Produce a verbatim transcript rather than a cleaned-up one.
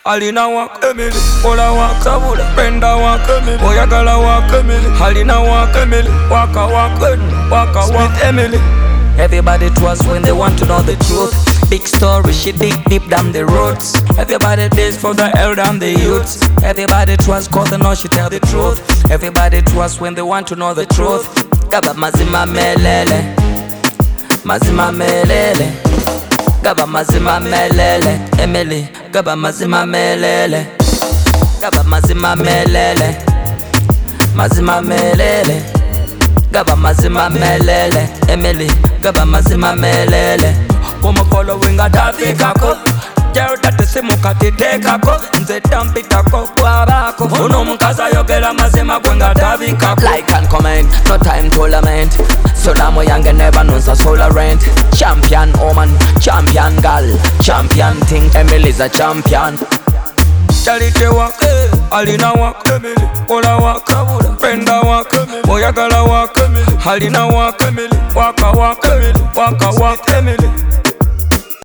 alina wak Emily, ola wak sabula, Brenda wak Emily, oyagala wak Emily, alina wak Emily, waka wak waka wak Emily. Everybody trust when they want to know the truth. Big story, she dig deep down the roots. Everybody days for the elder and the youths. Everybody trust cause they know she tell the truth. Everybody trust when they want to know the truth. Gaba mazima melele, mazima melele, Gaba mazima melele, Emily, Gaba mazima melele, Gaba mazima melele, mazima melele, Gaba mazima melele, Emily, Gaba mazima melele. Kuma following a davikako, Jero tate simuka titekako, nze tampitako kwabako, uno mukasa yogera mazima kwenga davikako. Like and comment, no time to lament. So now young and never knows a solar rent. Champion woman, champion girl, champion thing. Emily's a champion. Charity walk, alina walk, Emily, ola walk, Brenda walk, oyagala walk, alina walk, Emily, waka walk, waka walk, Emily.